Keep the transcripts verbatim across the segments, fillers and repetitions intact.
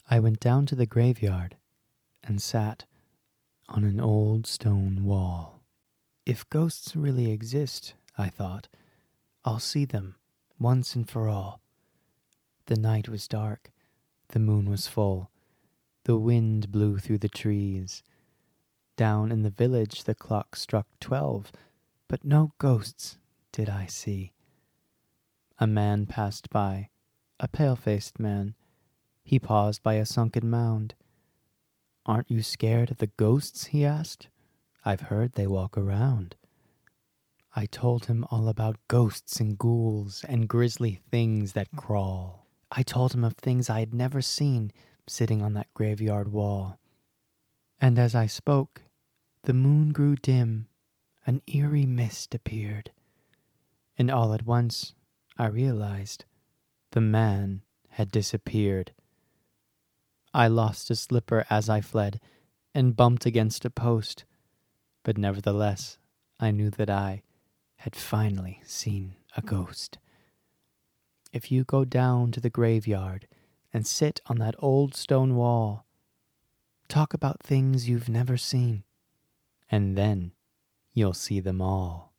I went down to the graveyard and sat on an old stone wall. If ghosts really exist, I thought, I'll see them once and for all. The night was dark, the moon was full, the wind blew through the trees. Down in the village the clock struck twelve, but no ghosts did I see. A man passed by, a pale-faced man. He paused by a sunken mound. "Aren't you scared of the ghosts?" he asked. "I've heard they walk around." I told him all about ghosts and ghouls and grisly things that crawl. I told him of things I had never seen sitting on that graveyard wall. And as I spoke, the moon grew dim, an eerie mist appeared, and all at once I realized the man had disappeared. I lost a slipper as I fled and bumped against a post, but nevertheless I knew that I had finally seen a ghost. If you go down to the graveyard and sit on that old stone wall, talk about things you've never seen, and then you'll see them all.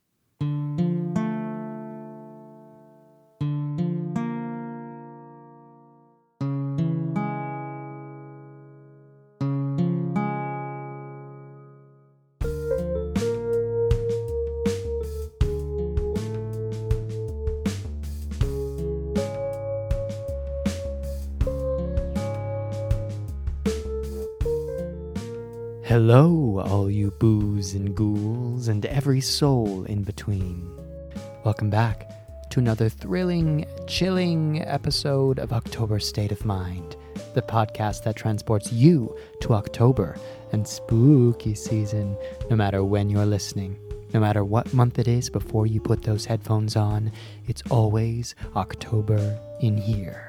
Hello, all you boos and ghouls and every soul in between. Welcome back to another thrilling, chilling episode of October State of Mind, the podcast that transports you to October and spooky season, no matter when you're listening. No matter what month it is before you put those headphones on, it's always October in here.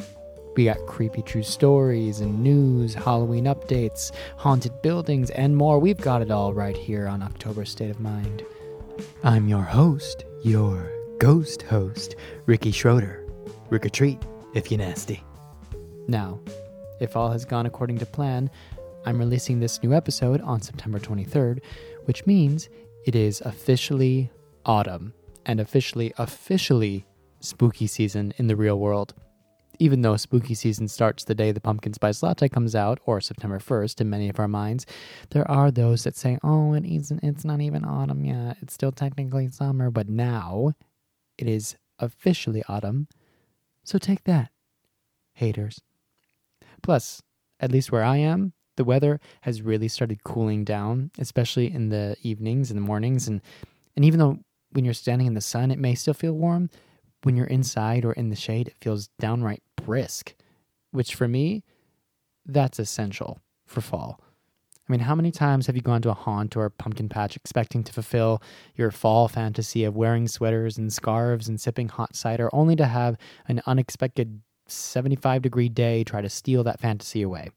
We got creepy true stories and news, Halloween updates, haunted buildings, and more. We've got it all right here on October State of Mind. I'm your host, your ghost host, Ricky Schroeder. Rick or treat, if you're nasty. Now, if all has gone according to plan, I'm releasing this new episode on September twenty-third, which means it is officially autumn and officially, officially spooky season in the real world. Even though spooky season starts the day the pumpkin spice latte comes out, or September first in many of our minds, there are those that say, oh, it isn't, it's not even autumn yet. It's still technically summer, but now it is officially autumn. So take that, haters. Plus, at least where I am, the weather has really started cooling down, especially in the evenings and the mornings. And, and even though when you're standing in the sun, it may still feel warm, when you're inside or in the shade, it feels downright brisk, which for me, that's essential for fall. I mean, how many times have you gone to a haunt or a pumpkin patch expecting to fulfill your fall fantasy of wearing sweaters and scarves and sipping hot cider, only to have an unexpected seventy-five degree day try to steal that fantasy away?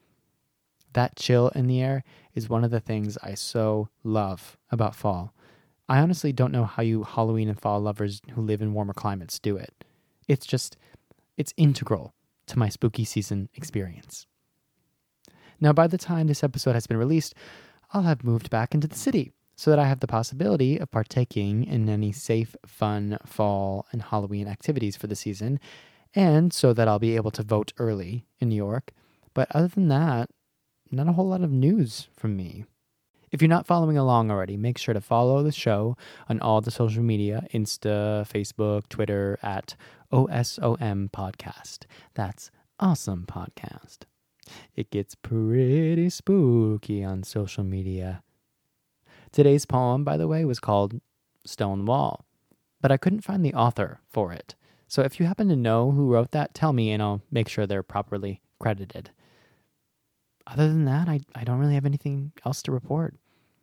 That chill in the air is one of the things I so love about fall. I honestly don't know how you Halloween and fall lovers who live in warmer climates do it. It's just, it's integral to my spooky season experience. Now, by the time this episode has been released, I'll have moved back into the city so that I have the possibility of partaking in any safe, fun fall and Halloween activities for the season, and so that I'll be able to vote early in New York. But other than that, not a whole lot of news from me. If you're not following along already, make sure to follow the show on all the social media, Insta, Facebook, Twitter, at O S O M Podcast. That's Awesome Podcast. It gets pretty spooky on social media. Today's poem, by the way, was called Stone Wall, but I couldn't find the author for it. So if you happen to know who wrote that, tell me and I'll make sure they're properly credited. Other than that, I, I don't really have anything else to report.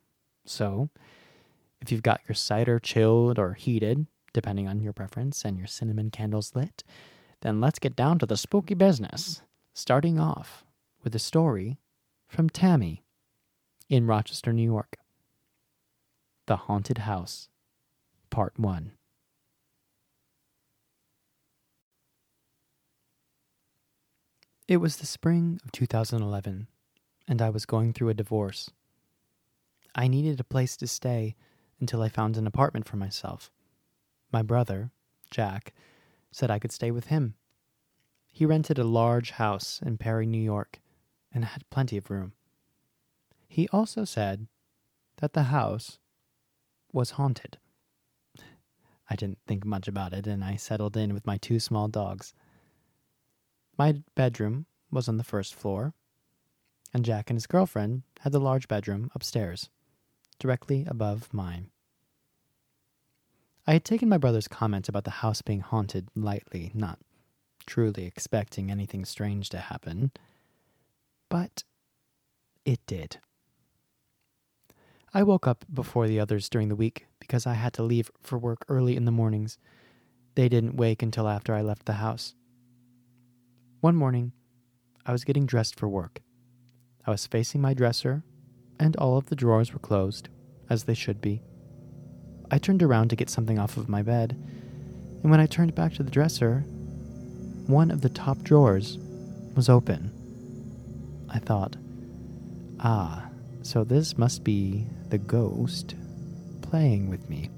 So, if you've got your cider chilled or heated, depending on your preference, and your cinnamon candles lit, then let's get down to the spooky business, starting off with a story from Tammy in Rochester, New York. The Haunted House, Part one. It was the spring of two thousand eleven, and I was going through a divorce. I needed a place to stay until I found an apartment for myself. My brother, Jack, said I could stay with him. He rented a large house in Perry, New York, and had plenty of room. He also said that the house was haunted. I didn't think much about it, and I settled in with my two small dogs. My bedroom was on the first floor, and Jack and his girlfriend had the large bedroom upstairs, directly above mine. I had taken my brother's comment about the house being haunted lightly, not truly expecting anything strange to happen, but it did. I woke up before the others during the week because I had to leave for work early in the mornings. They didn't wake until after I left the house. One morning, I was getting dressed for work. I was facing my dresser, and all of the drawers were closed, as they should be. I turned around to get something off of my bed, and when I turned back to the dresser, one of the top drawers was open. I thought, ah, so this must be the ghost playing with me.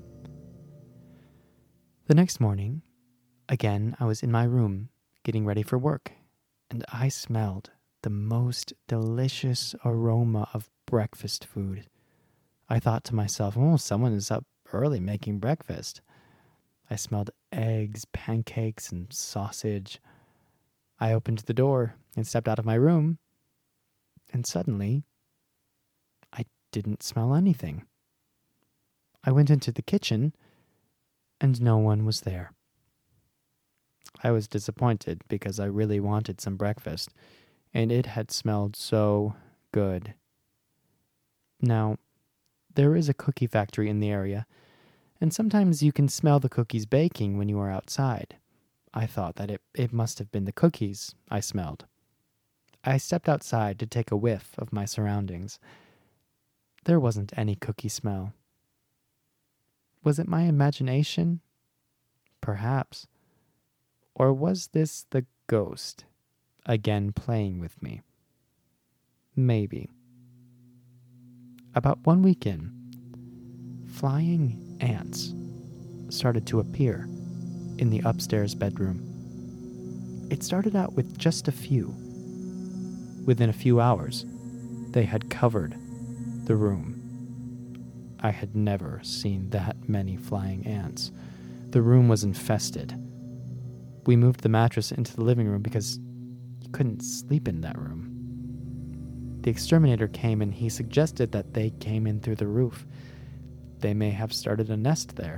The next morning, again, I was in my room getting ready for work, and I smelled the most delicious aroma of breakfast food. I thought to myself, oh, someone is up early making breakfast. I smelled eggs, pancakes, and sausage. I opened the door and stepped out of my room, and suddenly, I didn't smell anything. I went into the kitchen, and no one was there. I was disappointed because I really wanted some breakfast, and it had smelled so good. Now, there is a cookie factory in the area, and sometimes you can smell the cookies baking when you are outside. I thought that it, it must have been the cookies I smelled. I stepped outside to take a whiff of my surroundings. There wasn't any cookie smell. Was it my imagination? Perhaps. Or was this the ghost again playing with me? Maybe. About one week in, flying ants started to appear in the upstairs bedroom. It started out with just a few. Within a few hours, they had covered the room. I had never seen that many flying ants. The room was infested. We moved the mattress into the living room because you couldn't sleep in that room. The exterminator came and he suggested that they came in through the roof. They may have started a nest there.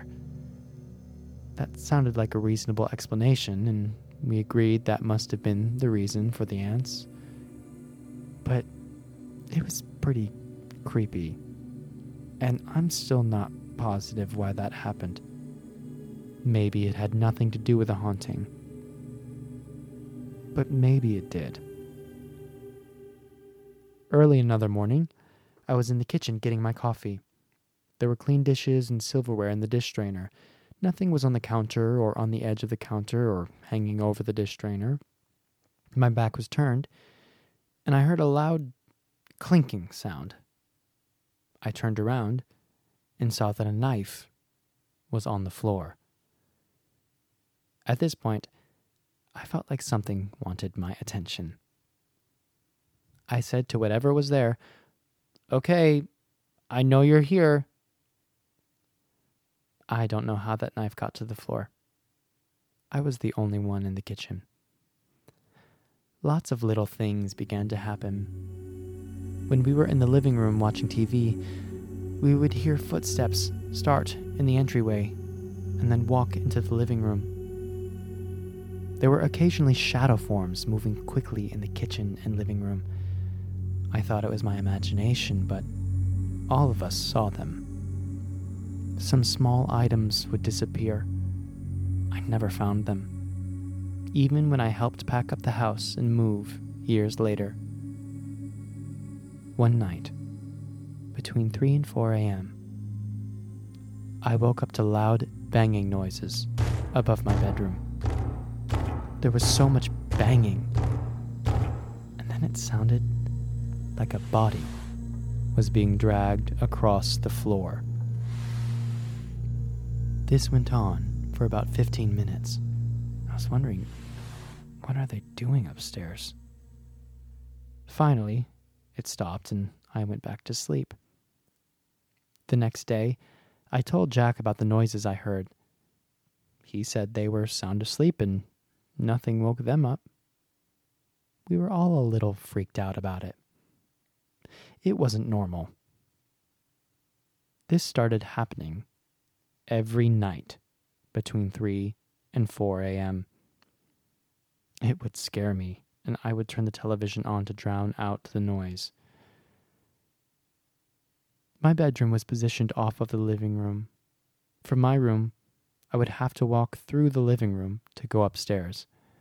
That sounded like a reasonable explanation, and we agreed that must have been the reason for the ants. But it was pretty creepy, and I'm still not positive why that happened. Maybe it had nothing to do with a haunting. But maybe it did. Early another morning, I was in the kitchen getting my coffee. There were clean dishes and silverware in the dish strainer. Nothing was on the counter or on the edge of the counter or hanging over the dish strainer. My back was turned, and I heard a loud clinking sound. I turned around and saw that a knife was on the floor. At this point, I felt like something wanted my attention. I said to whatever was there, "Okay, I know you're here." I don't know how that knife got to the floor. I was the only one in the kitchen. Lots of little things began to happen. When we were in the living room watching T V, we would hear footsteps start in the entryway and then walk into the living room. There were occasionally shadow forms moving quickly in the kitchen and living room. I thought it was my imagination, but all of us saw them. Some small items would disappear. I never found them, even when I helped pack up the house and move years later. One night, between three and four a.m., I woke up to loud banging noises above my bedroom. There was so much banging then it sounded like a body was being dragged across the floor. This went on for about fifteen minutes. I was wondering, what are they doing upstairs? Finally, it stopped and I went back to sleep. The next day, I told Jack about the noises I heard. He said they were sound asleep and nothing woke them up. We were all a little freaked out about it. It wasn't normal. This started happening every night between three and four a.m. It would scare me, and I would turn the television on to drown out the noise. My bedroom was positioned off of the living room. From my room, I would have to walk through the living room to go upstairs.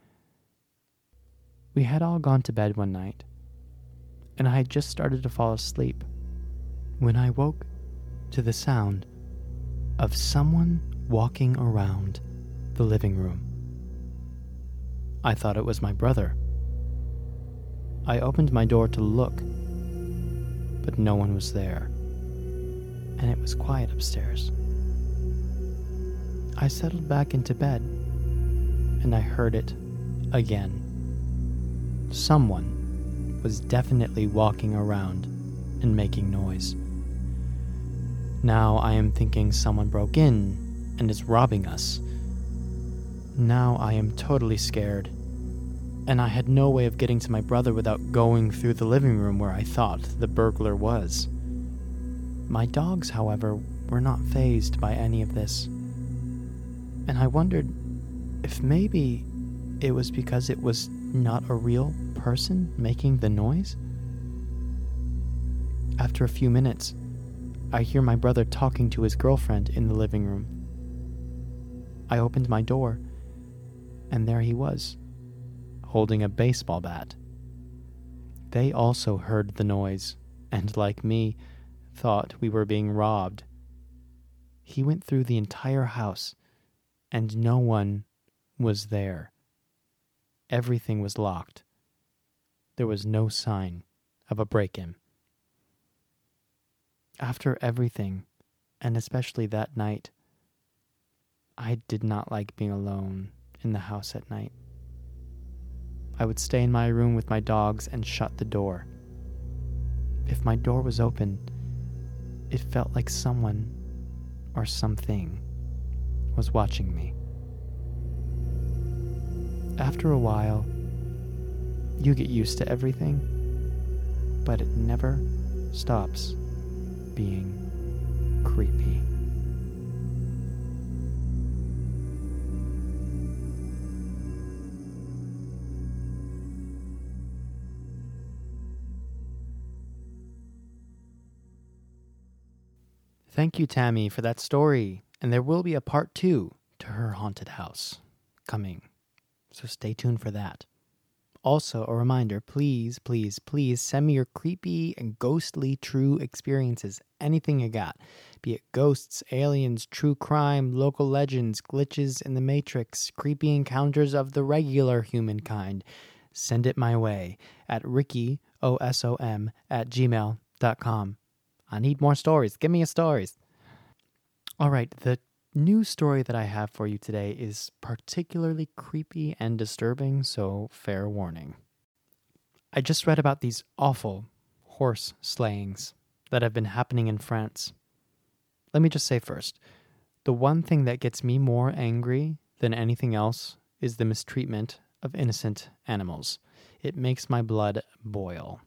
We had all gone to bed one night, and I had just started to fall asleep when I woke to the sound of someone walking around the living room. I thought it was my brother. I opened my door to look, but no one was there, and it was quiet upstairs. I settled back into bed, and I heard it again. Someone was definitely walking around and making noise. Now I am thinking someone broke in and is robbing us. Now I am totally scared, and I had no way of getting to my brother without going through the living room where I thought the burglar was. My dogs, however, were not fazed by any of this, and I wondered if maybe it was because it was not a real person making the noise. After a few minutes, I hear my brother talking to his girlfriend in the living room. I opened my door, and there he was, holding a baseball bat. They also heard the noise, and like me, thought we were being robbed. He went through the entire house, and no one was there. Everything was locked. There was no sign of a break-in. After everything, and especially that night, I did not like being alone in the house at night. I would stay in my room with my dogs and shut the door. If my door was open, it felt like someone or something was watching me. After a while, you get used to everything, but it never stops being creepy. Thank you, Tammy, for that story, and there will be a part two to her haunted house coming, so stay tuned for that. Also, a reminder, please, please, please send me your creepy and ghostly true experiences, anything you got, be it ghosts, aliens, true crime, local legends, glitches in the Matrix, creepy encounters of the regular humankind. Send it my way at ricky, O S O M, at gmail dot com. I need more stories. Give me your stories. All right, the new story that I have for you today is particularly creepy and disturbing, so fair warning. I just read about these awful horse slayings that have been happening in France. Let me just say first, the one thing that gets me more angry than anything else is the mistreatment of innocent animals. It makes my blood boil.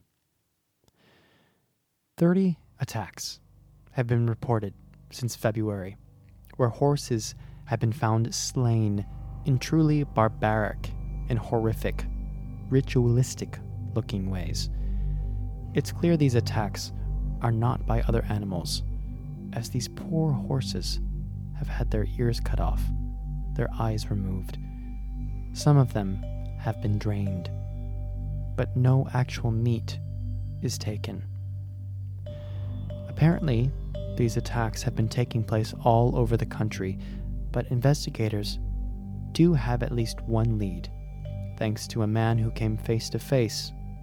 thirty attacks have been reported since February, where horses have been found slain in truly barbaric and horrific, ritualistic-looking ways. It's clear these attacks are not by other animals, as these poor horses have had their ears cut off, their eyes removed. Some of them have been drained, but no actual meat is taken. Apparently, these attacks have been taking place all over the country, but investigators do have at least one lead, thanks to a man who came face to face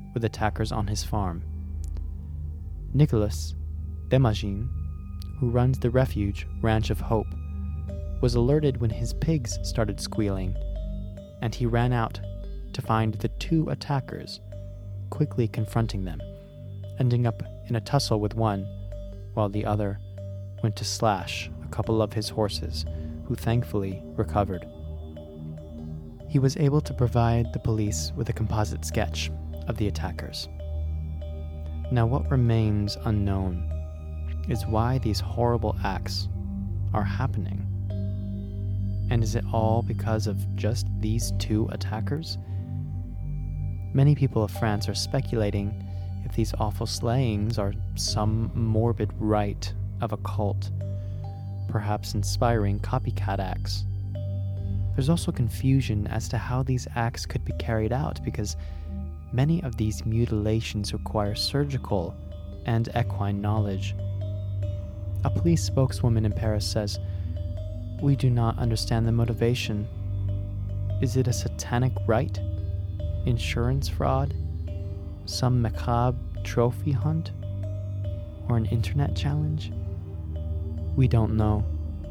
with attackers on his farm. Nicolas Demagine, who runs the refuge Ranch of Hope, was alerted when his pigs started squealing, and he ran out to find the two attackers, quickly confronting them, ending up in a tussle with one, while the other went to slash a couple of his horses, who thankfully recovered. He was able to provide the police with a composite sketch of the attackers. Now, what remains unknown is why these horrible acts are happening. And is it all because of just these two attackers? Many people of France are speculating if these awful slayings are some morbid rite of a cult, perhaps inspiring copycat acts. There's also confusion as to how these acts could be carried out, because many of these mutilations require surgical and equine knowledge. A police spokeswoman in Paris says, "We do not understand the motivation. Is it a satanic rite? Insurance fraud? Some macabre trophy hunt? Or an internet challenge? We don't know."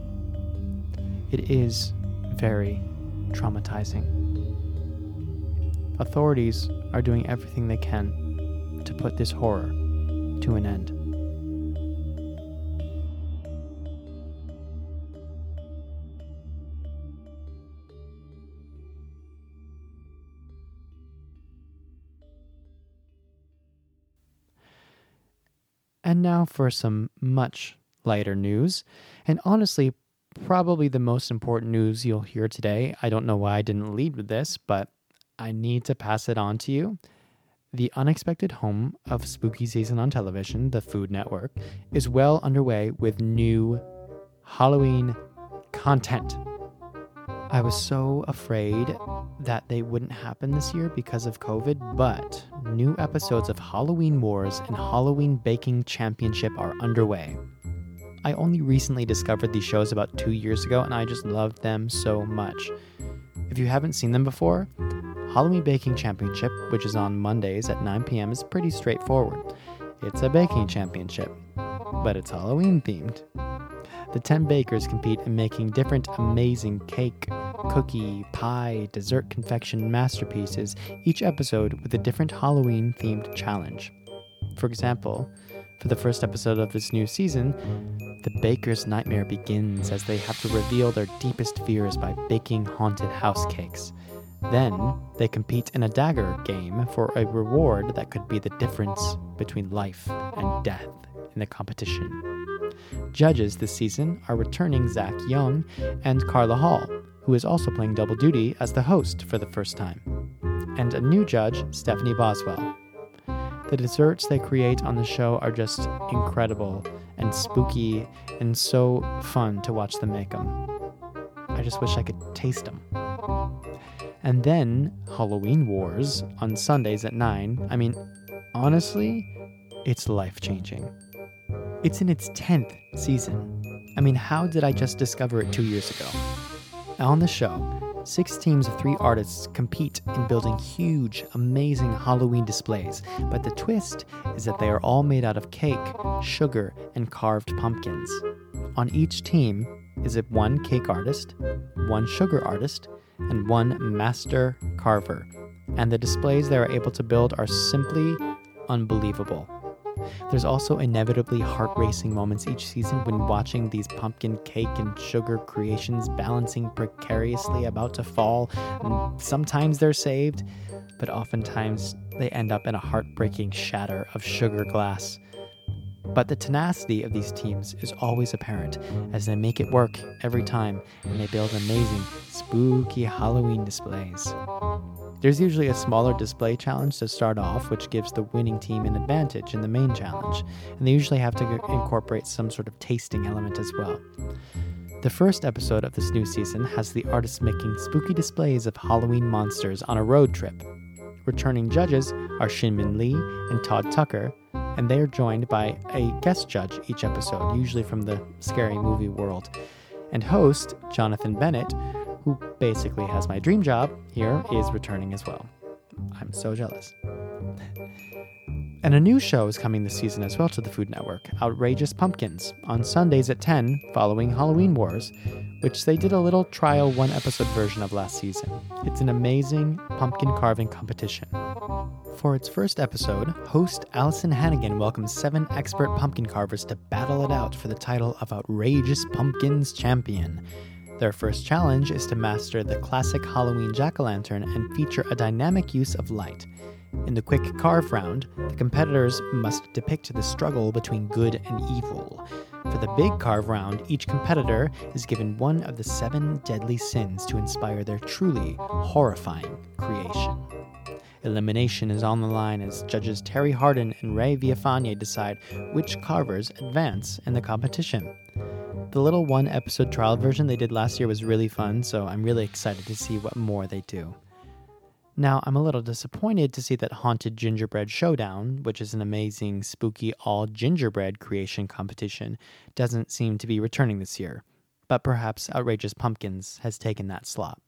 It is very traumatizing. Authorities are doing everything they can to put this horror to an end. And now for some much lighter news, and honestly, probably the most important news you'll hear today. I don't know why I didn't lead with this, but I need to pass it on to you. The unexpected home of spooky season on television, the Food Network, is well underway with new Halloween content. I was so afraid that they wouldn't happen this year because of COVID, but new episodes of Halloween Wars and Halloween Baking Championship are underway. I only recently discovered these shows about two years ago, and I just loved them so much. If you haven't seen them before, Halloween Baking Championship, which is on Mondays at nine p.m., is pretty straightforward. It's a baking championship, but it's Halloween themed. The ten bakers compete in making different amazing cake, cookie, pie, dessert confection masterpieces, each episode with a different Halloween-themed challenge. For example, for the first episode of this new season, the baker's nightmare begins as they have to reveal their deepest fears by baking haunted house cakes. Then, they compete in a dagger game for a reward that could be the difference between life and death in the competition. Judges this season are returning Zach Young and Carla Hall, who is also playing double duty as the host for the first time, and a new judge, Stephanie Boswell. The desserts they create on the show are just incredible and spooky and so fun to watch them make them. I just wish I could taste them. And then Halloween Wars on Sundays at nine. I mean, honestly, it's life-changing. It's in its tenth season. I mean, how did I just discover it two years ago? On the show, six teams of three artists compete in building huge, amazing Halloween displays, but the twist is that they are all made out of cake, sugar, and carved pumpkins. On each team is it one cake artist, one sugar artist, and one master carver, and the displays they are able to build are simply unbelievable. There's also inevitably heart-racing moments each season when watching these pumpkin cake and sugar creations balancing precariously about to fall, and sometimes they're saved, but oftentimes they end up in a heartbreaking shatter of sugar glass. But the tenacity of these teams is always apparent as they make it work every time and they build amazing, spooky Halloween displays. There's usually a smaller display challenge to start off, which gives the winning team an advantage in the main challenge, and they usually have to incorporate some sort of tasting element as well. The first episode of this new season has the artists making spooky displays of Halloween monsters on a road trip. Returning judges are Shinmin Lee and Todd Tucker, and they are joined by a guest judge each episode, usually from the scary movie world. And host, Jonathan Bennett, who basically has my dream job here, is returning as well. I'm so jealous. And a new show is coming this season as well to the Food Network, Outrageous Pumpkins, on Sundays at ten following Halloween Wars, which they did a little trial one-episode version of last season. It's an amazing pumpkin carving competition. For its first episode, host Allison Hannigan welcomes seven expert pumpkin carvers to battle it out for the title of Outrageous Pumpkins Champion. Their first challenge is to master the classic Halloween jack-o'-lantern and feature a dynamic use of light. In the quick carve round, the competitors must depict the struggle between good and evil. For the big carve round, each competitor is given one of the seven deadly sins to inspire their truly horrifying creation. Elimination is on the line as judges Terry Hardin and Ray Villafañe decide which carvers advance in the competition. The little one-episode trial version they did last year was really fun, so I'm really excited to see what more they do. Now, I'm a little disappointed to see that Haunted Gingerbread Showdown, which is an amazing, spooky all-gingerbread creation competition, doesn't seem to be returning this year, but perhaps Outrageous Pumpkins has taken that slot.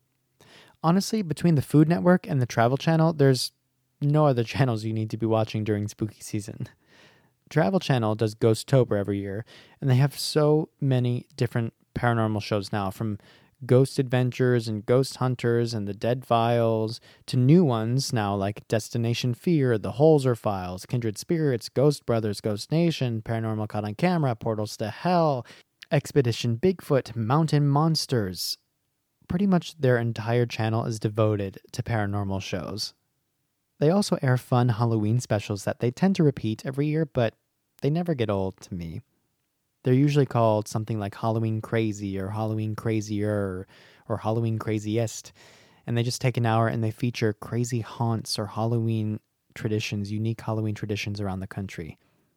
Honestly, between the Food Network and the Travel Channel, there's no other channels you need to be watching during spooky season. Travel Channel does Ghosttober every year, and they have so many different paranormal shows now, from Ghost Adventures and Ghost Hunters and The Dead Files to new ones now like Destination Fear, The Holzer Files, Kindred Spirits, Ghost Brothers, Ghost Nation, Paranormal Caught on Camera, Portals to Hell, Expedition Bigfoot, Mountain Monsters. Pretty much their entire channel is devoted to paranormal shows. They also air fun Halloween specials that they tend to repeat every year, but they never get old to me. They're usually called something like Halloween Crazy or Halloween Crazier or Halloween Craziest, and they just take an hour and they feature crazy haunts or Halloween traditions, unique Halloween traditions around the country.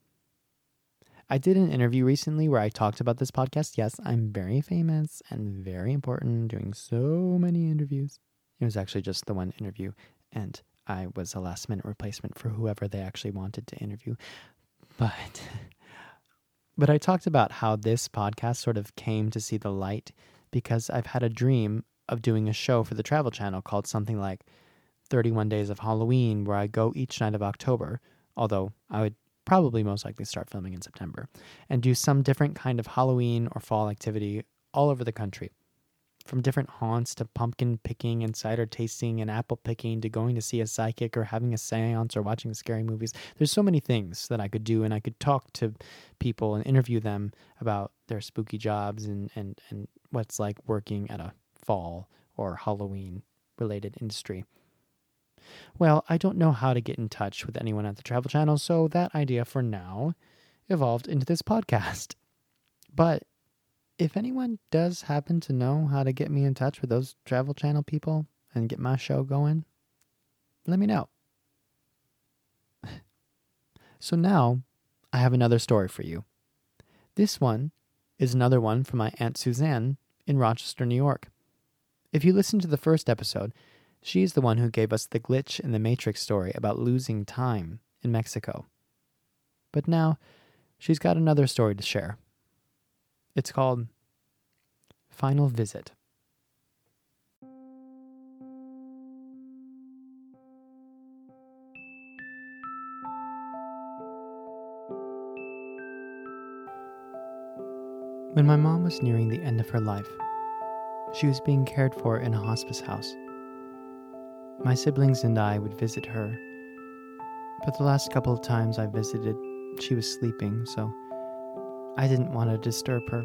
I did an interview recently where I talked about this podcast. Yes, I'm very famous and very important, doing so many interviews. It was actually just the one interview, and I was a last-minute replacement for whoever they actually wanted to interview. But... But I talked about how this podcast sort of came to see the light because I've had a dream of doing a show for the Travel Channel called something like thirty-one Days of Halloween, where I go each night of October, although I would probably most likely start filming in September, and do some different kind of Halloween or fall activity all over the country. From different haunts to pumpkin picking and cider tasting and apple picking to going to see a psychic or having a seance or watching scary movies. There's so many things that I could do, and I could talk to people and interview them about their spooky jobs and, and, and what's like working at a fall or Halloween related industry. Well, I don't know how to get in touch with anyone at the Travel Channel, so that idea for now evolved into this podcast. But if anyone does happen to know how to get me in touch with those Travel Channel people and get my show going, let me know. So now, I have another story for you. This one is another one from my Aunt Suzanne in Rochester, New York. If you listen to the first episode, she's the one who gave us the glitch in the Matrix story about losing time in Mexico. But now, she's got another story to share. It's called Final Visit. When my mom was nearing the end of her life, she was being cared for in a hospice house. My siblings and I would visit her, but the last couple of times I visited, she was sleeping, so I didn't want to disturb her.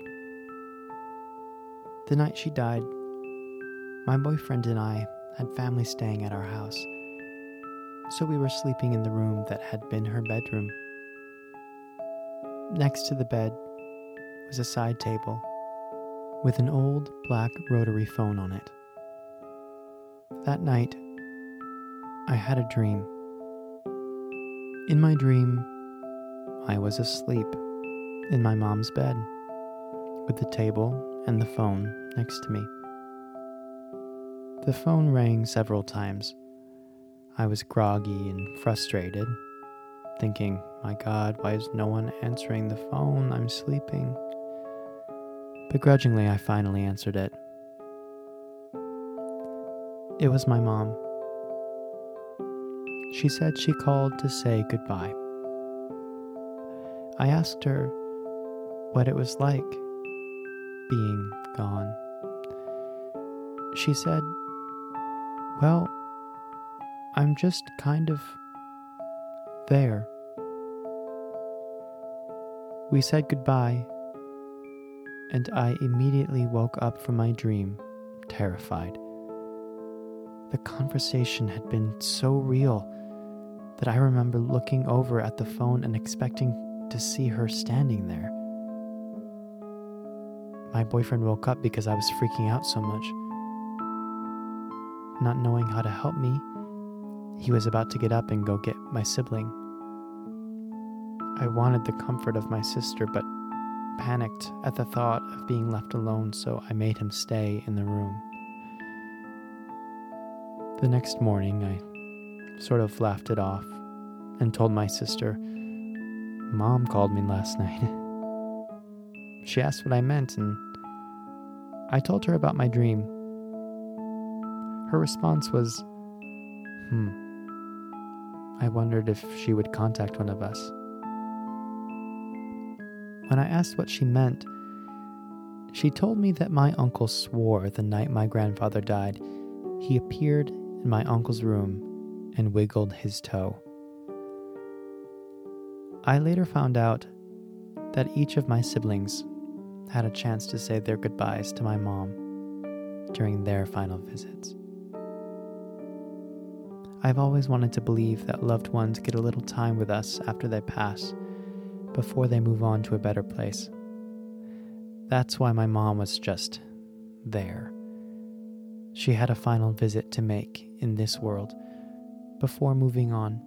The night she died, my boyfriend and I had family staying at our house, so we were sleeping in the room that had been her bedroom. Next to the bed was a side table with an old black rotary phone on it. That night, I had a dream. In my dream, I was asleep in my mom's bed, with the table and the phone next to me. The phone rang several times. I was groggy and frustrated, thinking, my God, why is no one answering the phone? I'm sleeping. Begrudgingly, I finally answered it. It was my mom. She said she called to say goodbye. I asked her what it was like being gone. She said, well, I'm just kind of there. We said goodbye, and I immediately woke up from my dream, terrified. The conversation had been so real that I remember looking over at the phone and expecting to see her standing there. My boyfriend woke up because I was freaking out so much. Not knowing how to help me, he was about to get up and go get my sibling. I wanted the comfort of my sister, but panicked at the thought of being left alone, so I made him stay in the room. The next morning, I sort of laughed it off and told my sister, Mom called me last night. She asked what I meant, and I told her about my dream. Her response was, hmm. I wondered if she would contact one of us. When I asked what she meant, she told me that my uncle swore the night my grandfather died, he appeared in my uncle's room and wiggled his toe. I later found out that each of my siblings had a chance to say their goodbyes to my mom during their final visits. I've always wanted to believe that loved ones get a little time with us after they pass, before they move on to a better place. That's why my mom was just there. She had a final visit to make in this world before moving on.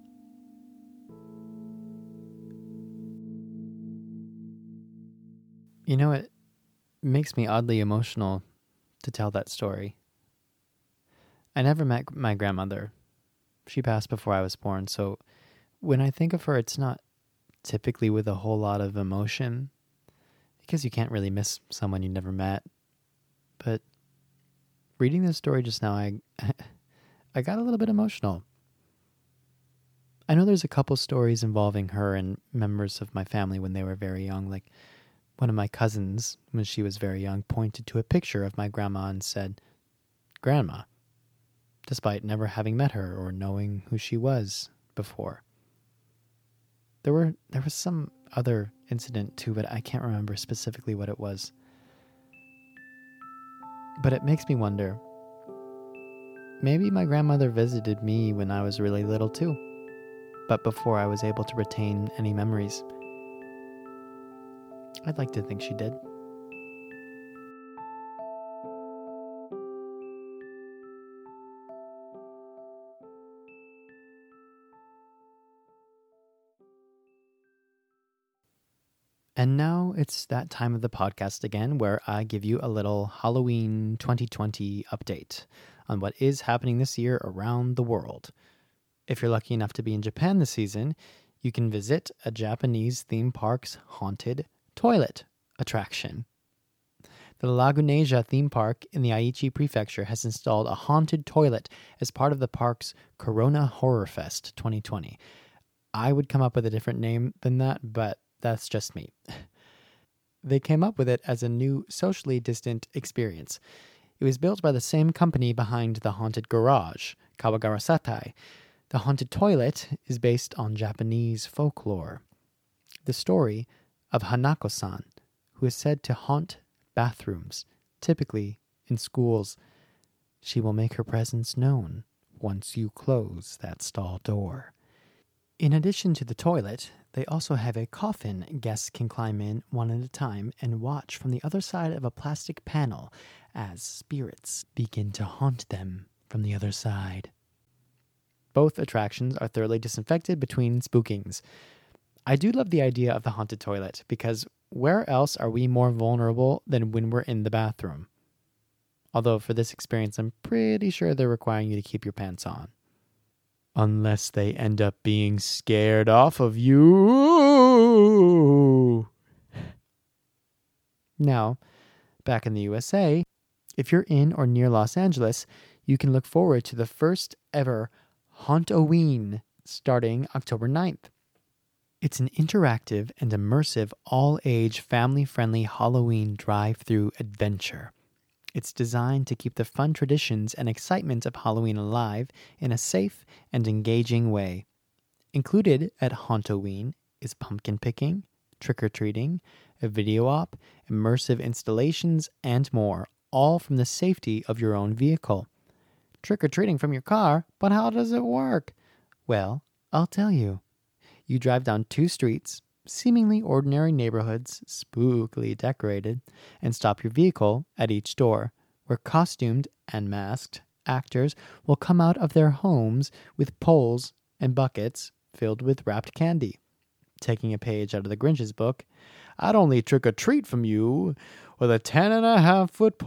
You know, it makes me oddly emotional to tell that story. I never met my grandmother. She passed before I was born, so when I think of her, it's not typically with a whole lot of emotion, because you can't really miss someone you never met. But reading this story just now, I I got a little bit emotional. I know there's a couple stories involving her and members of my family when they were very young. Like one of my cousins, when she was very young, pointed to a picture of my grandma and said, "Grandma," despite never having met her or knowing who she was before. There were there was some other incident too, but I can't remember specifically what it was. But it makes me wonder, maybe my grandmother visited me when I was really little too, but before I was able to retain any memories. I'd like to think she did. And now it's that time of the podcast again where I give you a little Halloween twenty twenty update on what is happening this year around the world. If you're lucky enough to be in Japan this season, you can visit a Japanese theme park's haunted toilet attraction. The Lagunesia theme park in the Aichi Prefecture has installed a haunted toilet as part of the park's Corona Horror Fest twenty twenty. I would come up with a different name than that, but that's just me. They came up with it as a new socially distant experience. It was built by the same company behind the haunted garage, Kawagara Satai. The haunted toilet is based on Japanese folklore. The story of Hanako-san, who is said to haunt bathrooms, typically in schools. She will make her presence known once you close that stall door. In addition to the toilet, they also have a coffin guests can climb in one at a time and watch from the other side of a plastic panel as spirits begin to haunt them from the other side. Both attractions are thoroughly disinfected between spookings. I do love the idea of the haunted toilet, because where else are we more vulnerable than when we're in the bathroom? Although for this experience, I'm pretty sure they're requiring you to keep your pants on. Unless they end up being scared off of you. Now, back in the U S A, if you're in or near Los Angeles, you can look forward to the first ever Hauntoween, starting October ninth. It's an interactive and immersive all-age family-friendly Halloween drive-through adventure. It's designed to keep the fun traditions and excitement of Halloween alive in a safe and engaging way. Included at Hauntoween is pumpkin picking, trick-or-treating, a video op, immersive installations, and more, all from the safety of your own vehicle. Trick-or-treating from your car, but how does it work? Well, I'll tell you. You drive down two streets, seemingly ordinary neighborhoods, spookily decorated, and stop your vehicle at each door, where costumed and masked actors will come out of their homes with poles and buckets filled with wrapped candy. Taking a page out of the Grinch's book, I'd only trick-or-treat from you with a ten and a half foot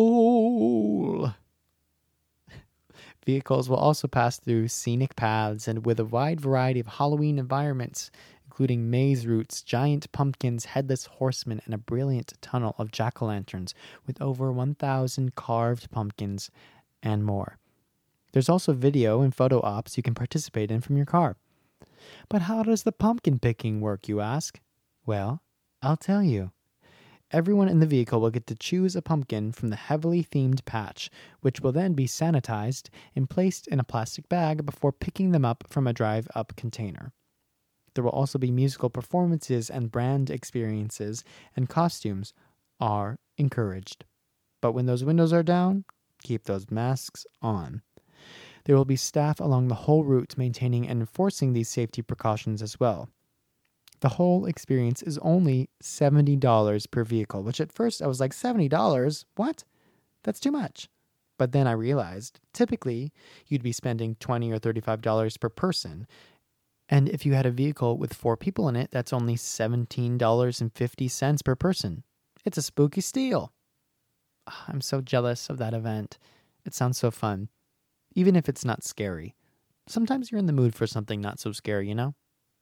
pole. Vehicles will also pass through scenic paths and with a wide variety of Halloween environments, including maze routes, giant pumpkins, headless horsemen, and a brilliant tunnel of jack-o'-lanterns with over one thousand carved pumpkins and more. There's also video and photo ops you can participate in from your car. But how does the pumpkin picking work, you ask? Well, I'll tell you. Everyone in the vehicle will get to choose a pumpkin from the heavily themed patch, which will then be sanitized and placed in a plastic bag before picking them up from a drive-up container. There will also be musical performances and brand experiences, and costumes are encouraged. But when those windows are down, keep those masks on. There will be staff along the whole route maintaining and enforcing these safety precautions as well. The whole experience is only seventy dollars per vehicle, which at first I was like, seventy dollars? What? That's too much. But then I realized, typically, you'd be spending twenty dollars or thirty-five dollars per person. And if you had a vehicle with four people in it, that's only seventeen dollars and fifty cents per person. It's a spooky steal. I'm so jealous of that event. It sounds so fun. Even if it's not scary. Sometimes you're in the mood for something not so scary, you know?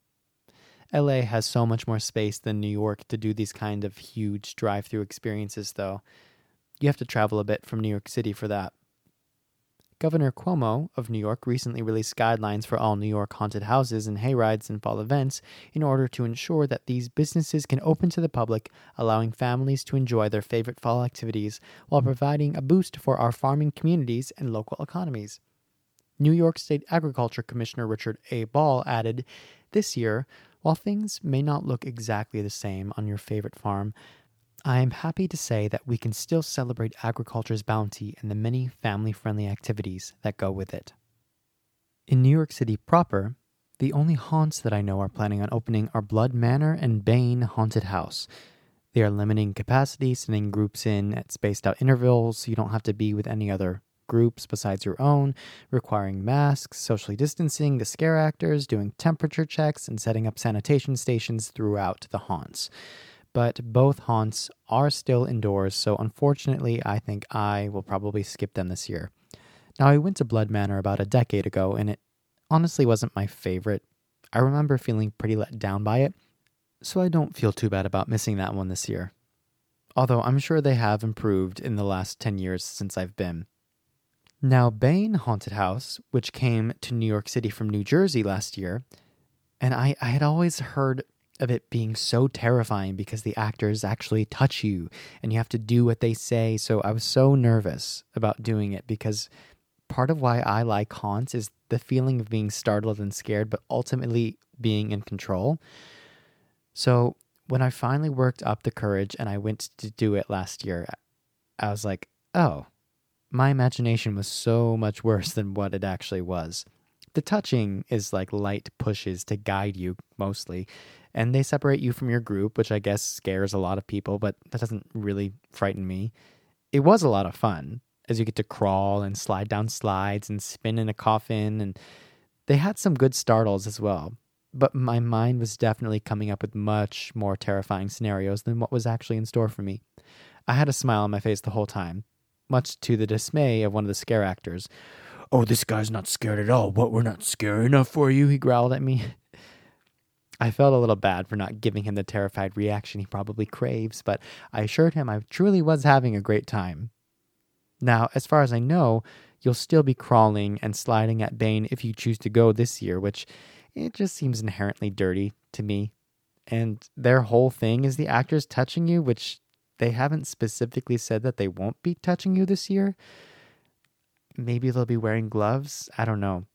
L A has so much more space than New York to do these kind of huge drive-through experiences, though. You have to travel a bit from New York City for that. Governor Cuomo of New York recently released guidelines for all New York haunted houses and hayrides and fall events in order to ensure that these businesses can open to the public, allowing families to enjoy their favorite fall activities while providing a boost for our farming communities and local economies. New York State Agriculture Commissioner Richard A. Ball added, "This year, while things may not look exactly the same on your favorite farm, I am happy to say that we can still celebrate agriculture's bounty and the many family-friendly activities that go with it." In New York City proper, the only haunts that I know are planning on opening are Blood Manor and Bane Haunted House. They are limiting capacity, sending groups in at spaced-out intervals so you don't have to be with any other groups besides your own, requiring masks, socially distancing the scare actors, doing temperature checks, and setting up sanitation stations throughout the haunts. But both haunts are still indoors, so unfortunately I think I will probably skip them this year. Now, I went to Blood Manor about a decade ago, and it honestly wasn't my favorite. I remember feeling pretty let down by it, so I don't feel too bad about missing that one this year. Although I'm sure they have improved in the last ten years since I've been. Now, Bane Haunted House, which came to New York City from New Jersey last year, and I, I had always heard of it being so terrifying because the actors actually touch you and you have to do what they say, so I was so nervous about doing it because part of why I like haunts is the feeling of being startled and scared, but ultimately being in control. So when I finally worked up the courage and I went to do it last year, I was like, oh, my imagination was so much worse than what it actually was. The touching is like light pushes to guide you mostly, and they separate you from your group, which I guess scares a lot of people, but that doesn't really frighten me. It was a lot of fun, as you get to crawl and slide down slides and spin in a coffin, and they had some good startles as well. But my mind was definitely coming up with much more terrifying scenarios than what was actually in store for me. I had a smile on my face the whole time, much to the dismay of one of the scare actors. "Oh, this guy's not scared at all. What, we're not scary enough for you?" he growled at me. I felt a little bad for not giving him the terrified reaction he probably craves, but I assured him I truly was having a great time. Now, as far as I know, You'll still be crawling and sliding at Bane if you choose to go this year, which it just seems inherently dirty to me. And their whole thing is the actors touching you, which they haven't specifically said that they won't be touching you this year. Maybe they'll be wearing gloves. I don't know.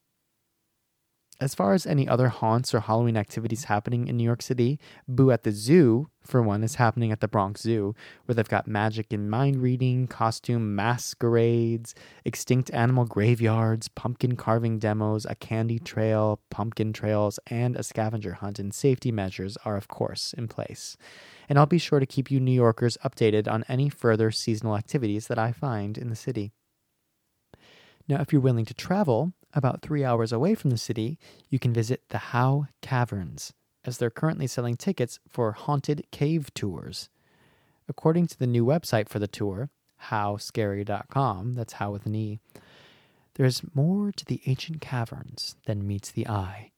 As far as any other haunts or Halloween activities happening in New York City, Boo at the Zoo, for one, is happening at the Bronx Zoo, where they've got magic and mind reading, costume masquerades, extinct animal graveyards, pumpkin carving demos, a candy trail, pumpkin trails, and a scavenger hunt, and safety measures are, of course, in place. And I'll be sure to keep you New Yorkers updated on any further seasonal activities that I find in the city. Now, if you're willing to travel about three hours away from the city, you can visit the Howe Caverns, as they're currently selling tickets for haunted cave tours. According to the new website for the tour, how scary dot com, that's How with an E, there's more to the ancient caverns than meets the eye.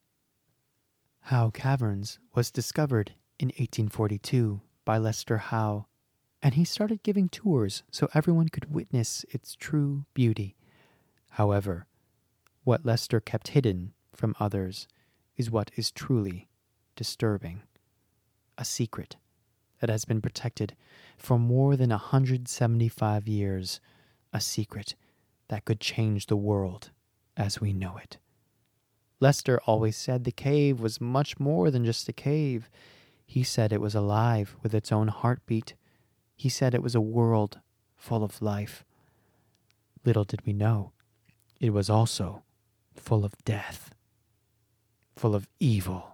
Howe Caverns was discovered in eighteen forty-two by Lester Howe, and he started giving tours so everyone could witness its true beauty. However, what Lester kept hidden from others is what is truly disturbing. A secret that has been protected for more than one hundred seventy-five years. A secret that could change the world as we know it. Lester always said the cave was much more than just a cave. He said it was alive with its own heartbeat. He said it was a world full of life. Little did we know, it was also full of death, full of evil.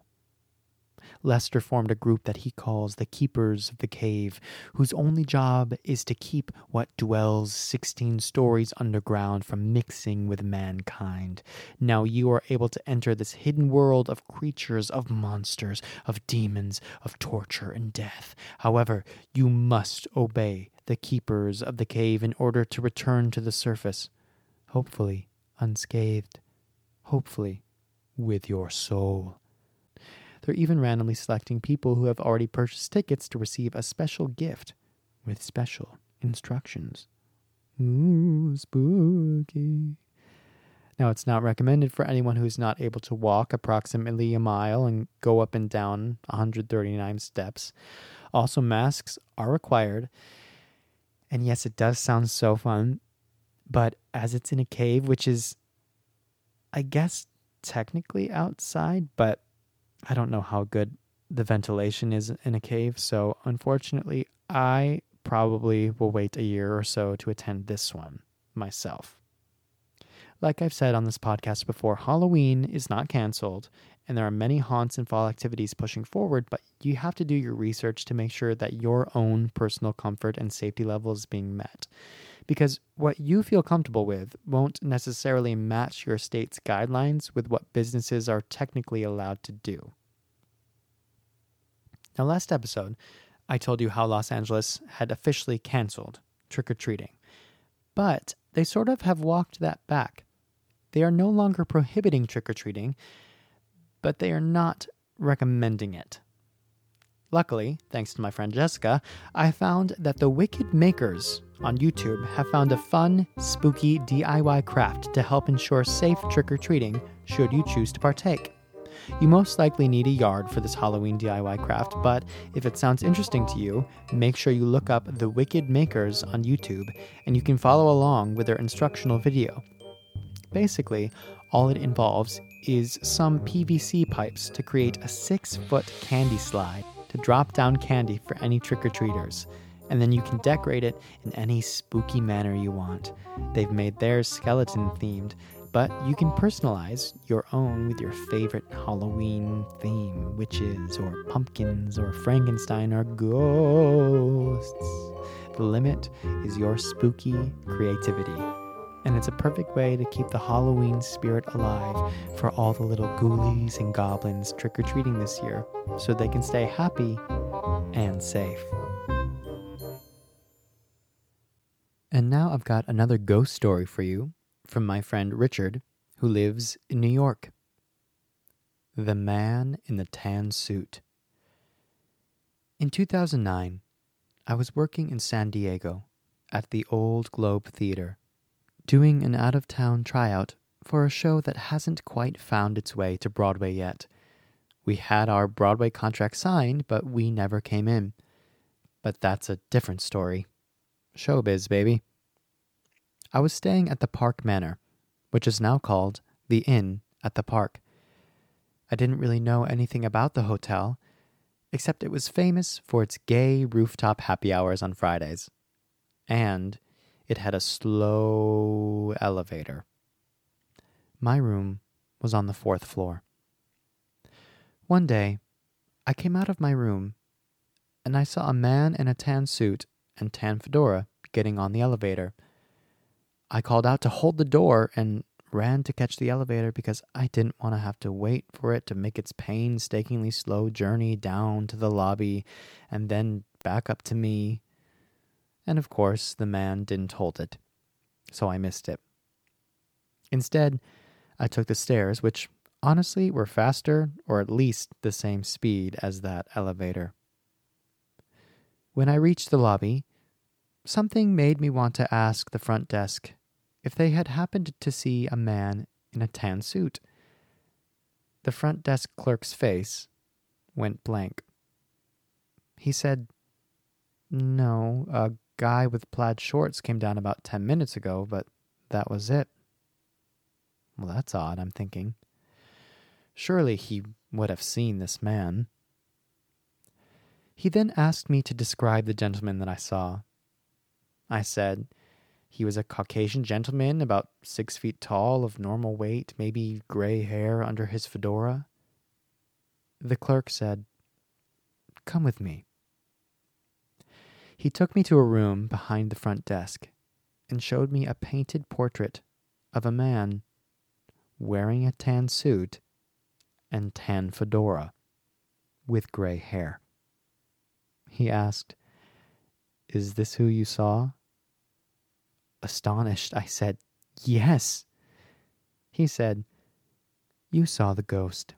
Lester formed a group that he calls the Keepers of the Cave, whose only job is to keep what dwells sixteen stories underground from mixing with mankind. Now you are able to enter this hidden world of creatures, of monsters, of demons, of torture and death. However, you must obey the Keepers of the Cave in order to return to the surface, hopefully unscathed, hopefully with your soul. They're even randomly selecting people who have already purchased tickets to receive a special gift with special instructions. Ooh, spooky. Now, it's not recommended for anyone who's not able to walk approximately a mile and go up and down one hundred thirty-nine steps. Also, masks are required. And yes, it does sound so fun, but as it's in a cave, which is, I guess, technically outside, but I don't know how good the ventilation is in a cave, so unfortunately, I probably will wait a year or so to attend this one myself. Like I've said on this podcast before, Halloween is not canceled, and there are many haunts and fall activities pushing forward, but you have to do your research to make sure that your own personal comfort and safety level is being met. Because what you feel comfortable with won't necessarily match your state's guidelines with what businesses are technically allowed to do. Now, last episode, I told you how Los Angeles had officially canceled trick-or-treating. But they sort of have walked that back. They are no longer prohibiting trick-or-treating, but they are not recommending it. Luckily, thanks to my friend Jessica, I found that the Wicked Makers on YouTube have found a fun, spooky D I Y craft to help ensure safe trick-or-treating should you choose to partake. You most likely need a yard for this Halloween D I Y craft, but if it sounds interesting to you, make sure you look up the Wicked Makers on YouTube, and you can follow along with their instructional video. Basically, all it involves is some P V C pipes to create a six-foot candy slide to drop down candy for any trick-or-treaters, and then you can decorate it in any spooky manner you want. They've made theirs skeleton-themed, but you can personalize your own with your favorite Halloween theme, witches or pumpkins or Frankenstein or ghosts. The limit is your spooky creativity. And it's a perfect way to keep the Halloween spirit alive for all the little ghoulies and goblins trick-or-treating this year, so they can stay happy and safe. And now I've got another ghost story for you from my friend Richard, who lives in New York. The Man in the Tan Suit. In two thousand nine, I was working in San Diego at the Old Globe Theater, doing an out-of-town tryout for a show that hasn't quite found its way to Broadway yet. We had our Broadway contract signed, but we never came in. But that's a different story. Showbiz, baby. I was staying at the Park Manor, which is now called the Inn at the Park. I didn't really know anything about the hotel, except it was famous for its gay rooftop happy hours on Fridays. And it had a slow elevator. My room was on the fourth floor. One day, I came out of my room, and I saw a man in a tan suit and tan fedora getting on the elevator. I called out to hold the door and ran to catch the elevator because I didn't want to have to wait for it to make its painstakingly slow journey down to the lobby and then back up to me. And of course, the man didn't hold it, so I missed it. Instead, I took the stairs, which honestly were faster or at least the same speed as that elevator. When I reached the lobby, something made me want to ask the front desk if they had happened to see a man in a tan suit. The front desk clerk's face went blank. He said, "No, a guy with plaid shorts came down about ten minutes ago, but that was it." Well, that's odd, I'm thinking. Surely he would have seen this man. He then asked me to describe the gentleman that I saw. I said he was a Caucasian gentleman, about six feet tall, of normal weight, maybe gray hair under his fedora. The clerk said, "Come with me." He took me to a room behind the front desk and showed me a painted portrait of a man wearing a tan suit and tan fedora with gray hair. He asked, "Is this who you saw?" Astonished, I said, "Yes." He said, "You saw the ghost."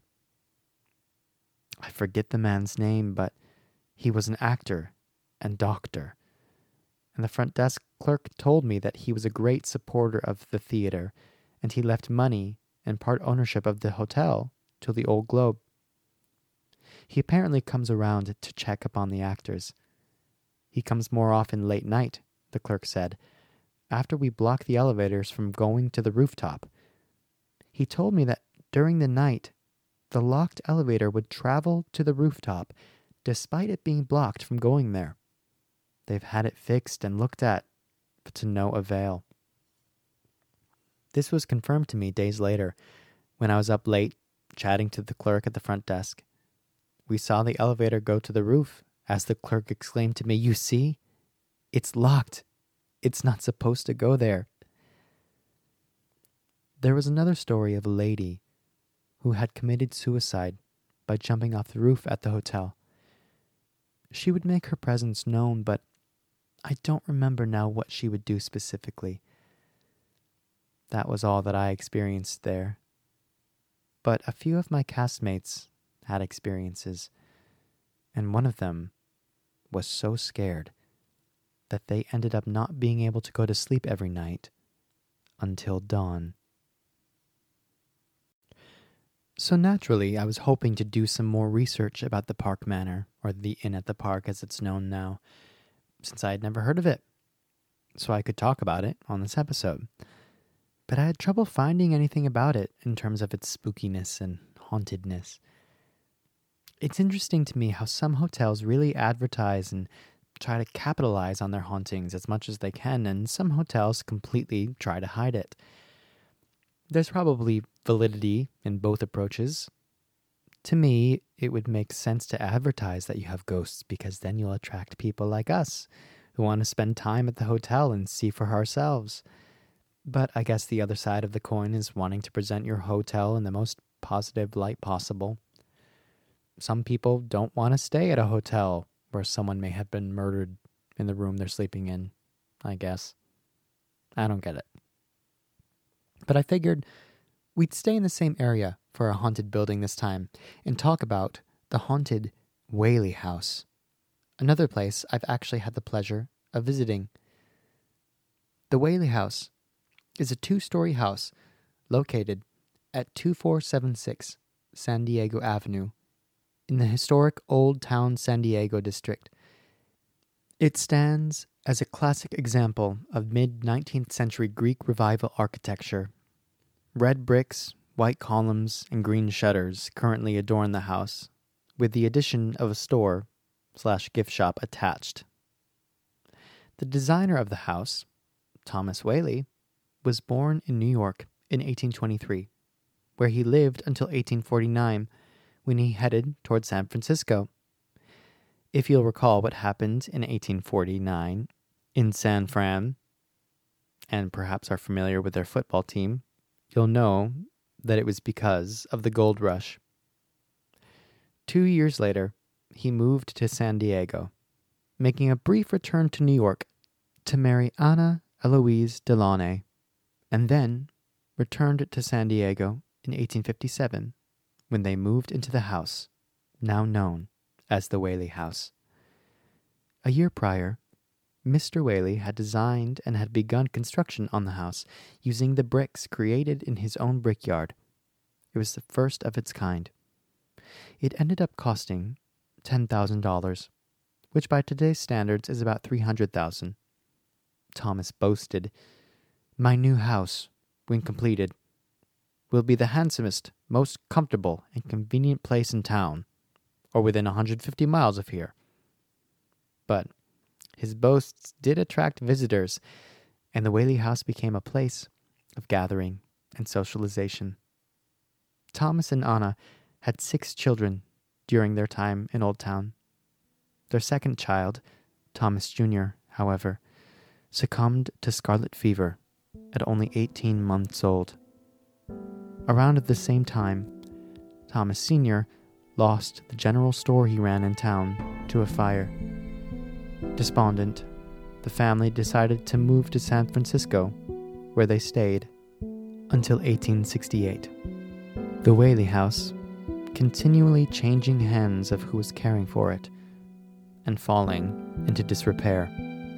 I forget the man's name, but he was an actor and doctor. And the front desk clerk told me that he was a great supporter of the theater, and he left money and part ownership of the hotel to the Old Globe. He apparently comes around to check upon the actors. He comes more often late night, the clerk said, after we block the elevators from going to the rooftop. He told me that during the night, the locked elevator would travel to the rooftop despite it being blocked from going there. They've had it fixed and looked at, but to no avail. This was confirmed to me days later when I was up late chatting to the clerk at the front desk. We saw the elevator go to the roof as the clerk exclaimed to me, "You see? It's locked. It's not supposed to go there." There was another story of a lady who had committed suicide by jumping off the roof at the hotel. She would make her presence known, but I don't remember now what she would do specifically. That was all that I experienced there. But a few of my castmates had experiences, and one of them was so scared that they ended up not being able to go to sleep every night until dawn. So naturally, I was hoping to do some more research about the Park Manor, or the Inn at the Park as it's known now, since I had never heard of it, so I could talk about it on this episode. But I had trouble finding anything about it in terms of its spookiness and hauntedness. It's interesting to me how some hotels really advertise and try to capitalize on their hauntings as much as they can, and some hotels completely try to hide it. There's probably validity in both approaches. To me, it would make sense to advertise that you have ghosts because then you'll attract people like us who want to spend time at the hotel and see for ourselves. But I guess the other side of the coin is wanting to present your hotel in the most positive light possible. Some people don't want to stay at a hotel where someone may have been murdered in the room they're sleeping in, I guess. I don't get it. But I figured we'd stay in the same area for a haunted building this time and talk about the haunted Whaley House, another place I've actually had the pleasure of visiting. The Whaley House is a two-story house located at two four seven six San Diego Avenue in the historic Old Town San Diego district. It stands as a classic example of mid-nineteenth century Greek Revival architecture. Red bricks, white columns, and green shutters currently adorn the house, with the addition of a store slash gift shop attached. The designer of the house, Thomas Whaley, was born in New York in eighteen twenty-three, where he lived until eighteen forty-nine, when he headed toward San Francisco. If you'll recall what happened in eighteen forty-nine in San Fran, and perhaps are familiar with their football team, you'll know that it was because of the gold rush. Two years later, he moved to San Diego, making a brief return to New York to marry Anna Eloise Delaunay, and then returned to San Diego in eighteen fifty-seven, when they moved into the house, now known as the Whaley House. A year prior, Mister Whaley had designed and had begun construction on the house using the bricks created in his own brickyard. It was the first of its kind. It ended up costing ten thousand dollars, which by today's standards is about three hundred thousand dollars. Thomas boasted, "My new house, when completed, will be the handsomest, most comfortable, and convenient place in town, or within one hundred fifty miles of here." But his boasts did attract visitors, and the Whaley House became a place of gathering and socialization. Thomas and Anna had six children during their time in Old Town. Their second child, Thomas Junior, however, succumbed to scarlet fever at only eighteen months old. Around at the same time, Thomas Senior lost the general store he ran in town to a fire. Despondent, the family decided to move to San Francisco, where they stayed until eighteen sixty-eight. The Whaley House, continually changing hands of who was caring for it, and falling into disrepair.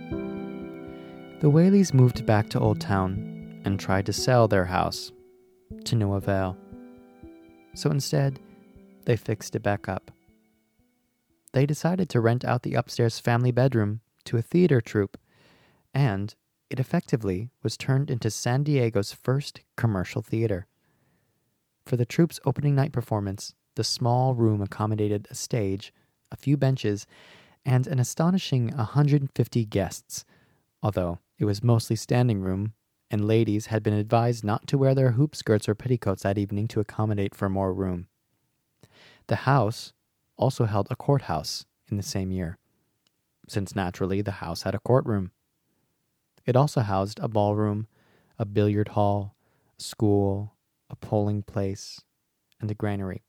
The Whaleys moved back to Old Town and tried to sell their house, to no avail. So instead, they fixed it back up. They decided to rent out the upstairs family bedroom to a theater troupe, and it effectively was turned into San Diego's first commercial theater. For the troupe's opening night performance, the small room accommodated a stage, a few benches, and an astonishing one hundred fifty guests, although it was mostly standing room, and ladies had been advised not to wear their hoop skirts or petticoats that evening to accommodate for more room. The house also held a courthouse in the same year, since naturally the house had a courtroom. It also housed a ballroom, a billiard hall, a school, a polling place, and a granary.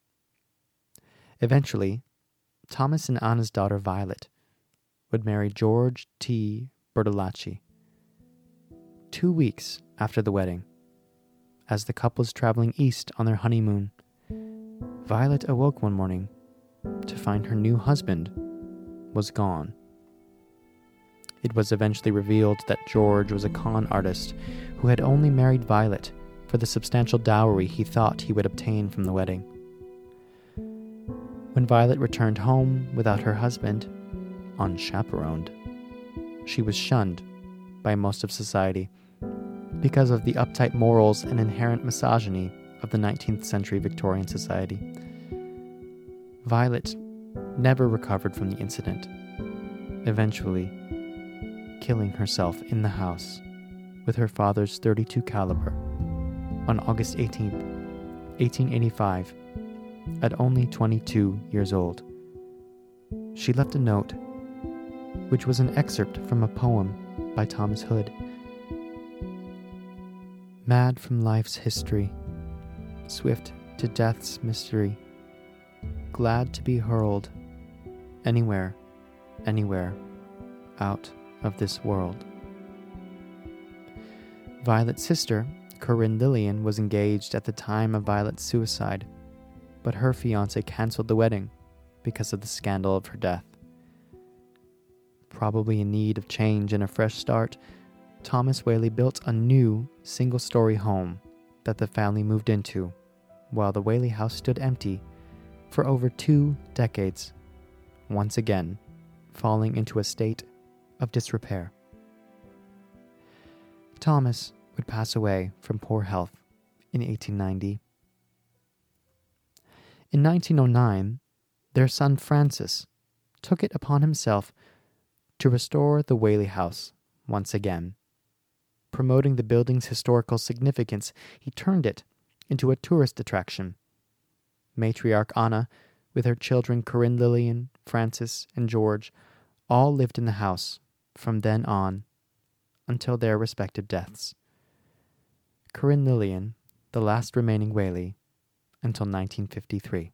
Eventually, Thomas and Anna's daughter Violet would marry George T. Bertolacci. Two weeks after the wedding, as the couple was traveling east on their honeymoon, Violet awoke one morning to find her new husband was gone. It was eventually revealed that George was a con artist who had only married Violet for the substantial dowry he thought he would obtain from the wedding. When Violet returned home without her husband, unchaperoned, she was shunned by most of society because of the uptight morals and inherent misogyny of the nineteenth century Victorian society. Violet never recovered from the incident, eventually killing herself in the house with her father's thirty-two caliber on August eighteenth, eighteen eighty-five, at only twenty-two years old. She left a note, which was an excerpt from a poem by Thomas Hood. Mad from life's history, swift to death's mystery, glad to be hurled anywhere, anywhere, out of this world. Violet's sister, Corinne Lillian, was engaged at the time of Violet's suicide, but her fiancé canceled the wedding because of the scandal of her death. Probably in need of change and a fresh start, Thomas Whaley built a new single-story home that the family moved into, while the Whaley house stood empty for over two decades, once again falling into a state of disrepair. Thomas would pass away from poor health in eighteen ninety. In nineteen oh nine, their son Francis took it upon himself to restore the Whaley house once again. Promoting the building's historical significance, he turned it into a tourist attraction. Matriarch Anna, with her children Corinne Lillian, Francis, and George, all lived in the house from then on until their respective deaths. Corinne Lillian, the last remaining Whaley, until nineteen fifty-three.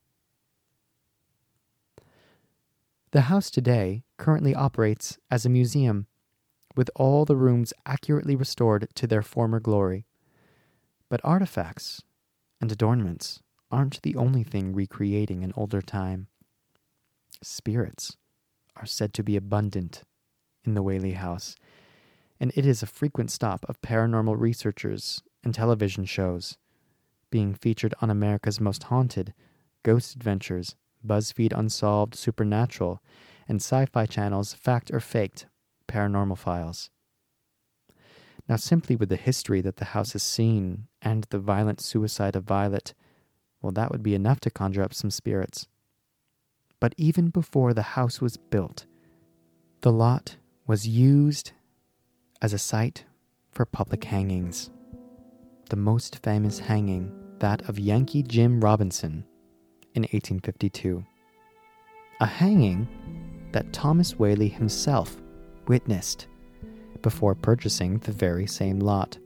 The house today currently operates as a museum, with all the rooms accurately restored to their former glory. But artifacts and adornments aren't the only thing recreating an older time. Spirits are said to be abundant in the Whaley house, and it is a frequent stop of paranormal researchers and television shows, being featured on America's Most Haunted, Ghost Adventures, BuzzFeed Unsolved Supernatural, and Sci-Fi Channel's Fact or Faked Paranormal Files. Now, simply with the history that the house has seen and the violent suicide of Violet, well, that would be enough to conjure up some spirits. But even before the house was built, the lot was used as a site for public hangings. The most famous hanging, that of Yankee Jim Robinson in eighteen fifty-two. A hanging that Thomas Whaley himself witnessed before purchasing the very same lot.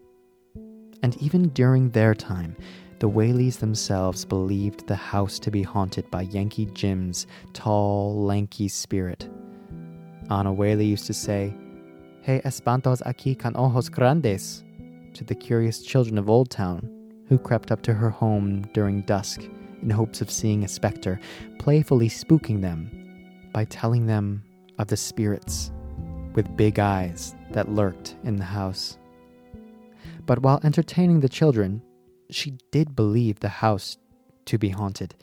And even during their time, the Whaleys themselves believed the house to be haunted by Yankee Jim's tall, lanky spirit. Anna Whaley used to say, "Hey espantos aquí con ojos grandes," to the curious children of Old Town, who crept up to her home during dusk in hopes of seeing a specter, playfully spooking them by telling them of the spirits with big eyes that lurked in the house. But while entertaining the children, she did believe the house to be haunted.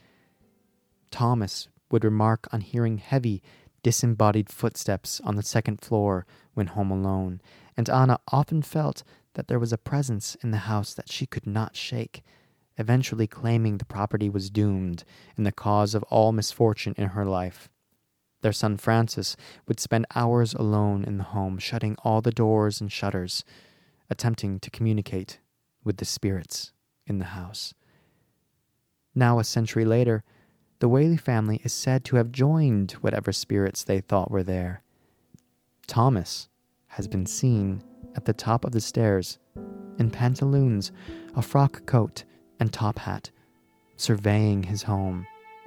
Thomas would remark on hearing heavy, disembodied footsteps on the second floor when home alone, and Anna often felt that there was a presence in the house that she could not shake, eventually claiming the property was doomed and the cause of all misfortune in her life. Their son Francis would spend hours alone in the home, shutting all the doors and shutters, attempting to communicate with the spirits in the house. Now, a century later, the Whaley family is said to have joined whatever spirits they thought were there. Thomas has been seen at the top of the stairs, in pantaloons, a frock coat, and top hat, surveying his home.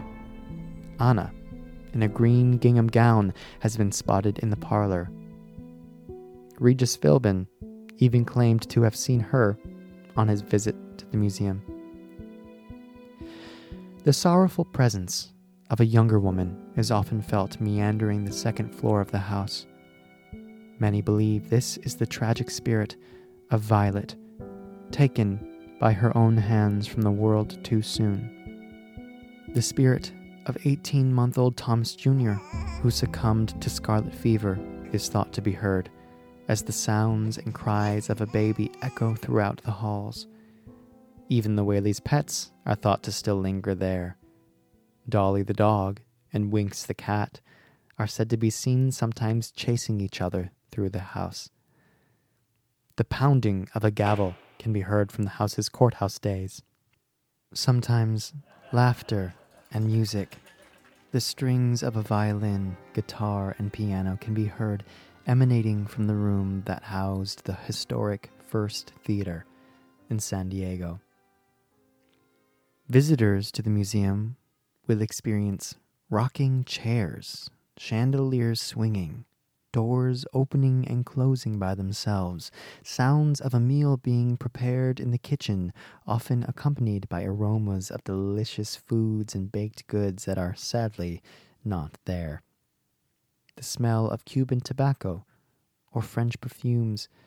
Anna, in a green gingham gown, has been spotted in the parlor. Regis Philbin even claimed to have seen her on his visit to the museum. The sorrowful presence of a younger woman is often felt meandering the second floor of the house. Many believe this is the tragic spirit of Violet, taken by her own hands from the world too soon. The spirit of eighteen-month-old Thomas Junior, who succumbed to scarlet fever, is thought to be heard, as the sounds and cries of a baby echo throughout the halls. Even the Whaley's pets are thought to still linger there. Dolly the dog and Winks the cat are said to be seen sometimes chasing each other through the house. The pounding of a gavel can be heard from the house's courthouse days. Sometimes laughter and music, the strings of a violin, guitar, and piano can be heard emanating from the room that housed the historic First Theater in San Diego. Visitors to the museum will experience rocking chairs, chandeliers swinging, doors opening and closing by themselves, sounds of a meal being prepared in the kitchen, often accompanied by aromas of delicious foods and baked goods that are sadly not there. The smell of Cuban tobacco or French perfumes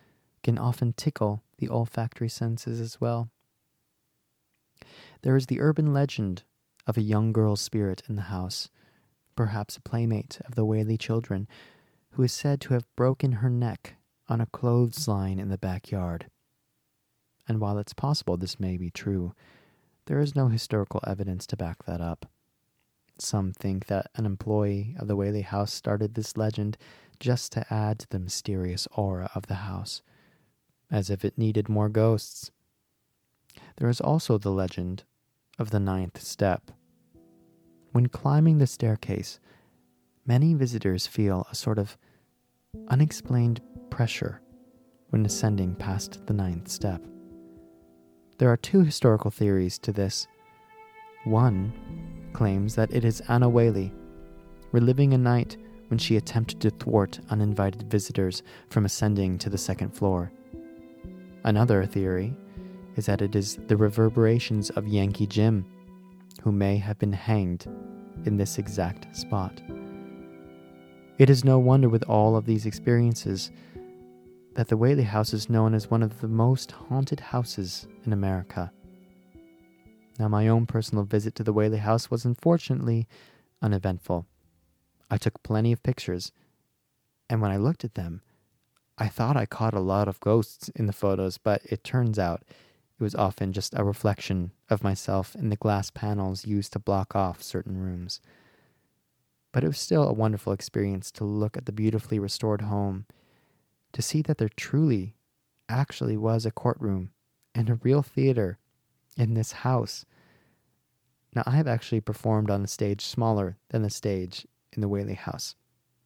can often tickle the olfactory senses as well. There is the urban legend of a young girl's spirit in the house, perhaps a playmate of the Whaley children, who is said to have broken her neck on a clothesline in the backyard. And while it's possible this may be true, there is no historical evidence to back that up. Some think that an employee of the Whaley house started this legend just to add to the mysterious aura of the house, as if it needed more ghosts. There is also the legend of the ninth step. When climbing the staircase, many visitors feel a sort of unexplained pressure when ascending past the ninth step. There are two historical theories to this. One claims that it is Anna Whaley, reliving a night when she attempted to thwart uninvited visitors from ascending to the second floor. Another theory is that it is the reverberations of Yankee Jim, who may have been hanged in this exact spot. It is no wonder with all of these experiences that the Whaley House is known as one of the most haunted houses in America. Now, my own personal visit to the Whaley House was unfortunately uneventful. I took plenty of pictures, and when I looked at them, I thought I caught a lot of ghosts in the photos, but it turns out it was often just a reflection of myself in the glass panels used to block off certain rooms. But it was still a wonderful experience to look at the beautifully restored home, to see that there truly actually was a courtroom and a real theater in this house. Now, I have actually performed on a stage smaller than the stage in the Whaley House.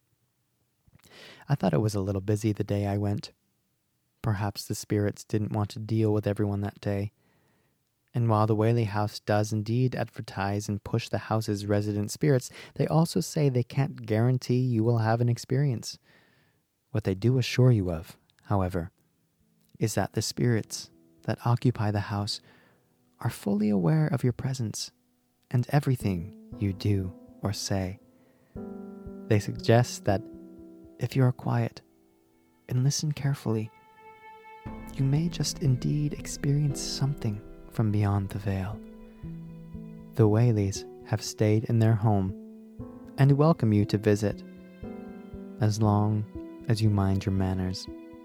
I thought it was a little busy the day I went. Perhaps the spirits didn't want to deal with everyone that day. And while the Whaley House does indeed advertise and push the house's resident spirits, they also say they can't guarantee you will have an experience. What they do assure you of, however, is that the spirits that occupy the house are fully aware of your presence and everything you do or say. They suggest that if you are quiet and listen carefully, you may just indeed experience something from beyond the veil. The Whaleys have stayed in their home and welcome you to visit, as long as you mind your manners.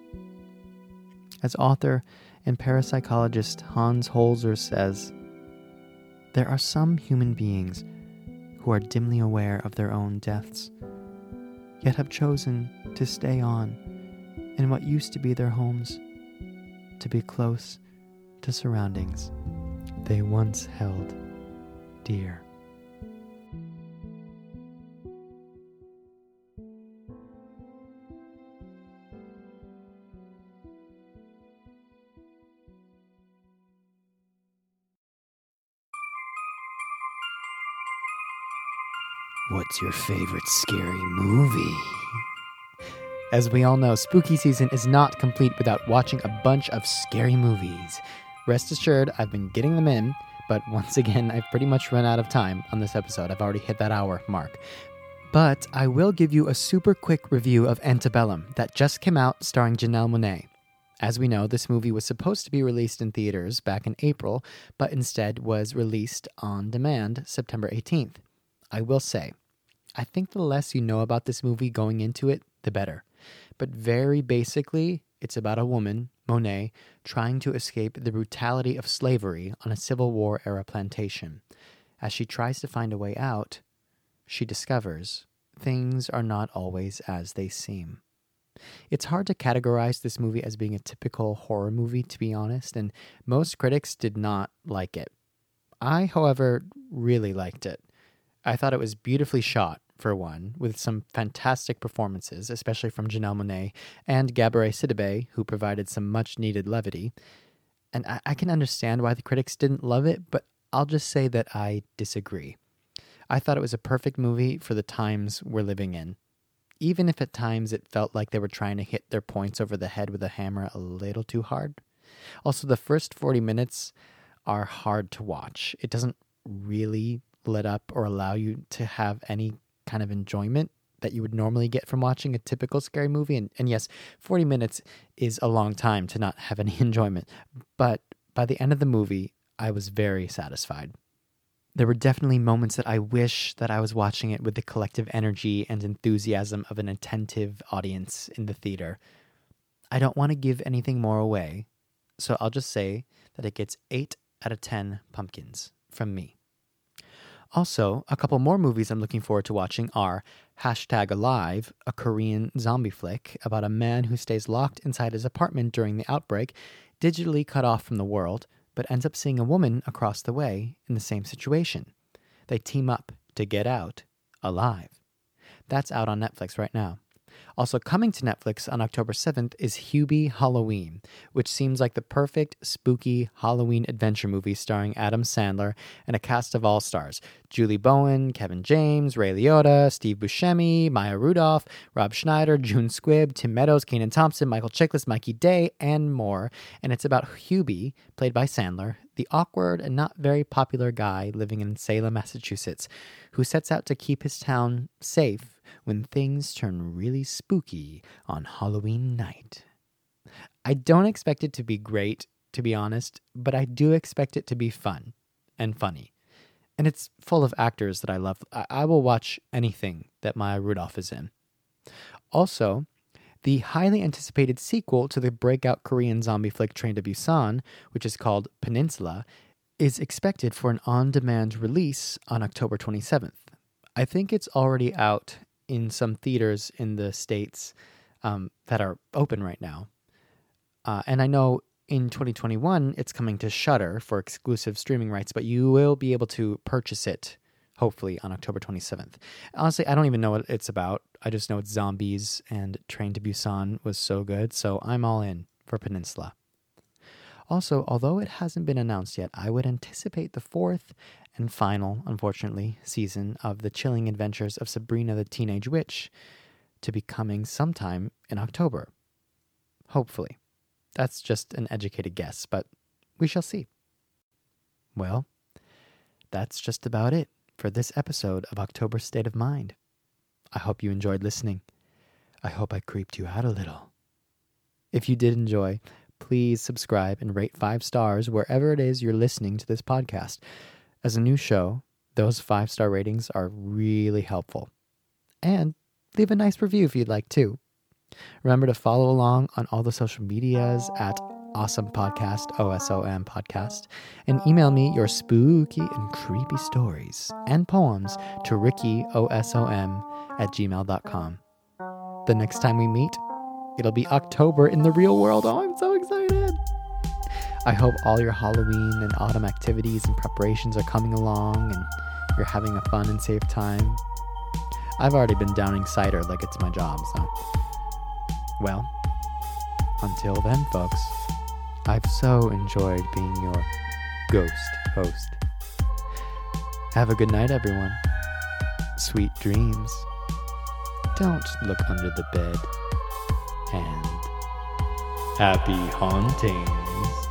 As author and parapsychologist Hans Holzer says, there are some human beings who are dimly aware of their own deaths, yet have chosen to stay on in what used to be their homes, to be close to surroundings they once held dear. What's your favorite scary movie? As we all know, spooky season is not complete without watching a bunch of scary movies. Rest assured, I've been getting them in, but once again, I've pretty much run out of time on this episode. I've already hit that hour mark. But I will give you a super quick review of Antebellum that just came out starring Janelle Monáe. As we know, this movie was supposed to be released in theaters back in April, but instead was released on demand September eighteenth. I will say, I think the less you know about this movie going into it, the better. But very basically, it's about a woman, Monet, trying to escape the brutality of slavery on a Civil War-era plantation. As she tries to find a way out, she discovers things are not always as they seem. It's hard to categorize this movie as being a typical horror movie, to be honest, and most critics did not like it. I, however, really liked it. I thought it was beautifully shot, for one, with some fantastic performances, especially from Janelle Monáe and Gabourey Sidibe, who provided some much-needed levity. And I-, I can understand why the critics didn't love it, but I'll just say that I disagree. I thought it was a perfect movie for the times we're living in, even if at times it felt like they were trying to hit their points over the head with a hammer a little too hard. Also, the first forty minutes are hard to watch. It doesn't really let up or allow you to have any kind of enjoyment that you would normally get from watching a typical scary movie. And, and yes, forty minutes is a long time to not have any enjoyment. But by the end of the movie, I was very satisfied. There were definitely moments that I wish that I was watching it with the collective energy and enthusiasm of an attentive audience in the theater. I don't want to give anything more away, so I'll just say that it gets eight out of ten pumpkins from me. Also, a couple more movies I'm looking forward to watching are Hashtag Alive, a Korean zombie flick about a man who stays locked inside his apartment during the outbreak, digitally cut off from the world, but ends up seeing a woman across the way in the same situation. They team up to get out alive. That's out on Netflix right now. Also coming to Netflix on October seventh is Hubie Halloween, which seems like the perfect spooky Halloween adventure movie starring Adam Sandler and a cast of all-stars. Julie Bowen, Kevin James, Ray Liotta, Steve Buscemi, Maya Rudolph, Rob Schneider, June Squibb, Tim Meadows, Kenan Thompson, Michael Chiklis, Mikey Day, and more. And it's about Hubie, played by Sandler, the awkward and not very popular guy living in Salem, Massachusetts, who sets out to keep his town safe when things turn really spooky on Halloween night. I don't expect it to be great, to be honest, but I do expect it to be fun and funny. And it's full of actors that I love. I, I will watch anything that Maya Rudolph is in. Also, the highly anticipated sequel to the breakout Korean zombie flick Train to Busan, which is called Peninsula, is expected for an on-demand release on October twenty-seventh. I think it's already out in some theaters in the States um, that are open right now. Uh, and I know in twenty twenty-one, it's coming to Shudder for exclusive streaming rights, but you will be able to purchase it, hopefully, on October twenty-seventh. Honestly, I don't even know what it's about. I just know it's zombies, and Train to Busan was so good, so I'm all in for Peninsula. Also, although it hasn't been announced yet, I would anticipate the fourth and final, unfortunately, season of The Chilling Adventures of Sabrina the Teenage Witch to be coming sometime in October. Hopefully. That's just an educated guess, but we shall see. Well, that's just about it for this episode of October State of Mind. I hope you enjoyed listening. I hope I creeped you out a little. If you did enjoy, please subscribe and rate five stars wherever it is you're listening to this podcast. As a new show, those five-star ratings are really helpful. And leave a nice review if you'd like to. Remember to follow along on all the social medias at Awesome Podcast, O S O M Podcast, and email me your spooky and creepy stories and poems to rickyOSOM at gmail dot com. The next time we meet, it'll be October in the real world. Oh, I'm so excited. I hope all your Halloween and autumn activities and preparations are coming along and you're having a fun and safe time. I've already been downing cider like it's my job, so. Well, until then, folks, I've so enjoyed being your ghost host. Have a good night, everyone. Sweet dreams. Don't look under the bed. And happy hauntings.